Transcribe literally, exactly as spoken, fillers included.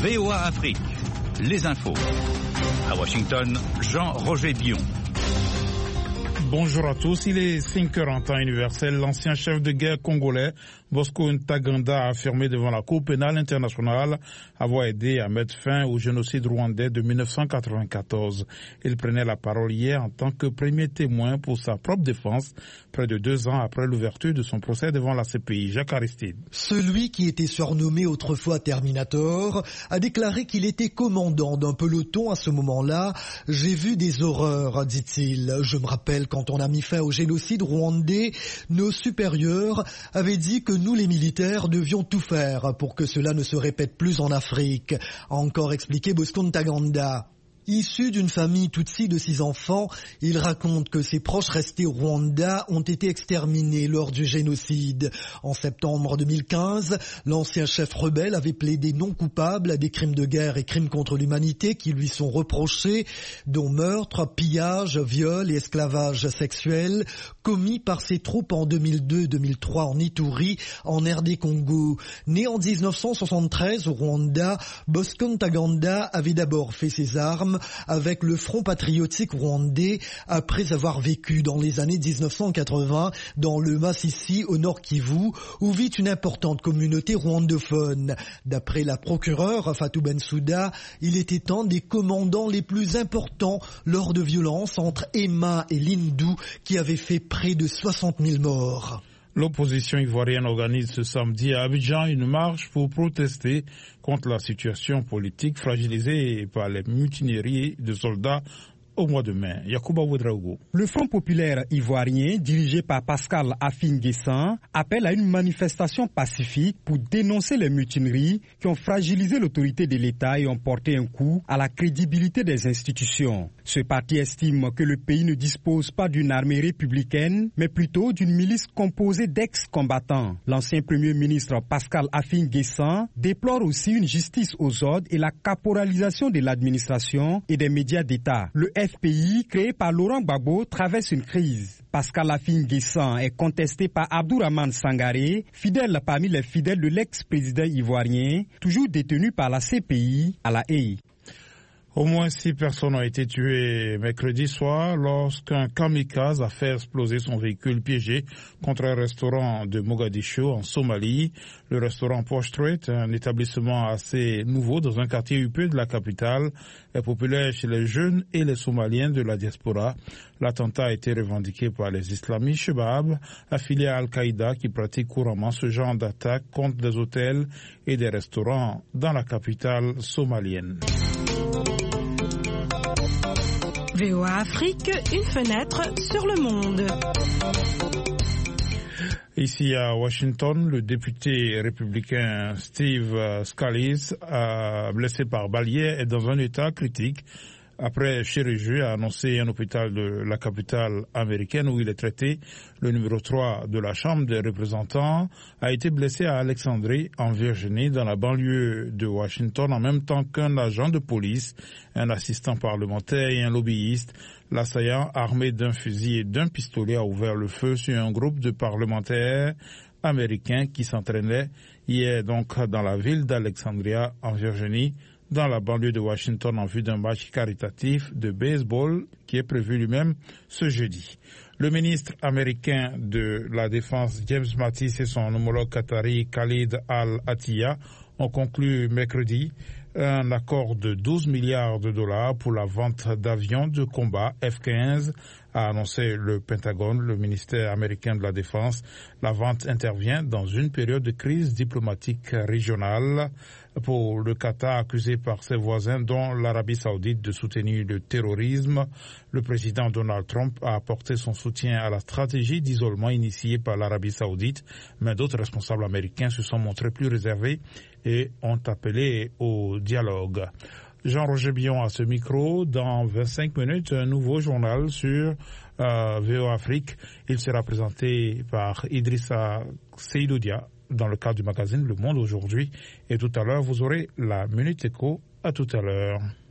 V O A Afrique, les infos. À Washington, Jean-Roger Bion. Bonjour à tous, il est cinq heures en temps universel. L'ancien chef de guerre congolais, Bosco Ntaganda, a affirmé devant la Cour pénale internationale avoir aidé à mettre fin au génocide rwandais de mille neuf cent quatre-vingt-quatorze. Il prenait la parole hier en tant que premier témoin pour sa propre défense, près de deux ans après l'ouverture de son procès devant la C P I. Jacques Aristide. Celui qui était surnommé autrefois Terminator a déclaré qu'il était commandant d'un peloton à ce moment-là. « J'ai vu des horreurs », dit-il. « Je me rappelle quand on a mis fin au génocide rwandais, nos supérieurs avaient dit que nous les militaires devions tout faire pour que cela ne se répète plus en Afrique », a encore expliqué Bosco Ntaganda. Issu d'une famille Tutsi de six enfants, il raconte que ses proches restés au Rwanda ont été exterminés lors du génocide. En septembre deux mille quinze, l'ancien chef rebelle avait plaidé non coupable à des crimes de guerre et crimes contre l'humanité qui lui sont reprochés, dont meurtre, pillage, viol et esclavage sexuel, commis par ses troupes en deux mille deux deux mille trois en Ituri, en R D Congo. Né en dix-neuf cent soixante-treize au Rwanda, Bosco Ntaganda avait d'abord fait ses armes avec le Front patriotique rwandais après avoir vécu dans les années dix-neuf cent quatre-vingts dans le Masisi au Nord Kivu où vit une importante communauté rwandophone. D'après la procureure Fatou Bensouda, il était un des commandants les plus importants lors de violences entre Emma et Lindou qui avaient fait près de soixante mille morts. L'opposition ivoirienne organise ce samedi à Abidjan une marche pour protester contre la situation politique fragilisée par les mutineries de soldats au mois de mai. Yacouba Ouedraogo. Le Front populaire ivoirien, dirigé par Pascal Affi-N'Guessan, appelle à une manifestation pacifique pour dénoncer les mutineries qui ont fragilisé l'autorité de l'État et ont porté un coup à la crédibilité des institutions. Ce parti estime que le pays ne dispose pas d'une armée républicaine, mais plutôt d'une milice composée d'ex-combattants. L'ancien Premier ministre Pascal Affi-N'Guessan déplore aussi une justice aux ordres et la caporalisation de l'administration et des médias d'État. Le F P I, créé par Laurent Gbagbo, traverse une crise. Pascal Affi-N'Guessan est contesté par Abdourahmane Sangaré, fidèle parmi les fidèles de l'ex-président ivoirien, toujours détenu par la C P I à La Haye. Au moins six personnes ont été tuées mercredi soir lorsqu'un kamikaze a fait exploser son véhicule piégé contre un restaurant de Mogadiscio en Somalie. Le restaurant Posh Street, un établissement assez nouveau dans un quartier huppé de la capitale, est populaire chez les jeunes et les Somaliens de la diaspora. L'attentat a été revendiqué par les islamistes Shebab, affiliés à Al-Qaïda qui pratiquent couramment ce genre d'attaque contre des hôtels et des restaurants dans la capitale somalienne. V O A Afrique, une fenêtre sur le monde. Ici à Washington, le député républicain Steve Scalise, blessé par balle hier, est dans un état critique. Après chirurgie, a annoncé un hôpital de la capitale américaine où il est traité. Le numéro trois de la Chambre des représentants a été blessé à Alexandrie, en Virginie, dans la banlieue de Washington, en même temps qu'un agent de police, un assistant parlementaire et un lobbyiste. L'assaillant, armé d'un fusil et d'un pistolet, a ouvert le feu sur un groupe de parlementaires américains qui s'entraînaient hier donc dans la ville d'Alexandria, en Virginie, dans la banlieue de Washington en vue d'un match caritatif de baseball qui est prévu lui-même ce jeudi. Le ministre américain de la Défense James Mattis et son homologue qatari Khalid Al-Attiyah ont conclu mercredi un accord de douze milliards de dollars pour la vente d'avions de combat F quinze, a annoncé le Pentagone, le ministère américain de la Défense. La vente intervient dans une période de crise diplomatique régionale pour le Qatar, accusé par ses voisins, dont l'Arabie Saoudite, de soutenir le terrorisme. Le président Donald Trump a apporté son soutien à la stratégie d'isolement initiée par l'Arabie Saoudite, mais d'autres responsables américains se sont montrés plus réservés et ont appelé au dialogue. Jean-Roger Bion à ce micro. Dans vingt-cinq minutes, un nouveau journal sur euh, V O A Afrique. Il sera présenté par Idrissa Seydoudia dans le cadre du magazine Le Monde aujourd'hui. Et tout à l'heure, vous aurez la Minute Éco. À tout à l'heure.